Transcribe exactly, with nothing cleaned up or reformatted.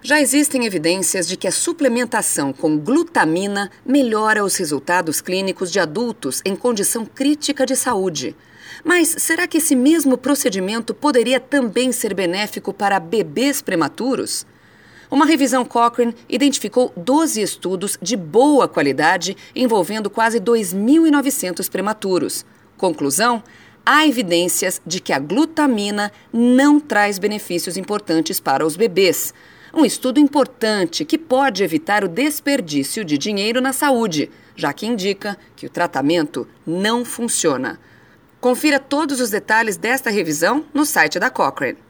Já existem evidências de que a suplementação com glutamina melhora os resultados clínicos de adultos em condição crítica de saúde. Mas será que esse mesmo procedimento poderia também ser benéfico para bebês prematuros? Uma revisão Cochrane identificou doze estudos de boa qualidade envolvendo quase dois mil e novecentos prematuros. Conclusão? Há evidências de que a glutamina não traz benefícios importantes para os bebês. Um estudo importante que pode evitar o desperdício de dinheiro na saúde, já que indica que o tratamento não funciona. Confira todos os detalhes desta revisão no site da Cochrane.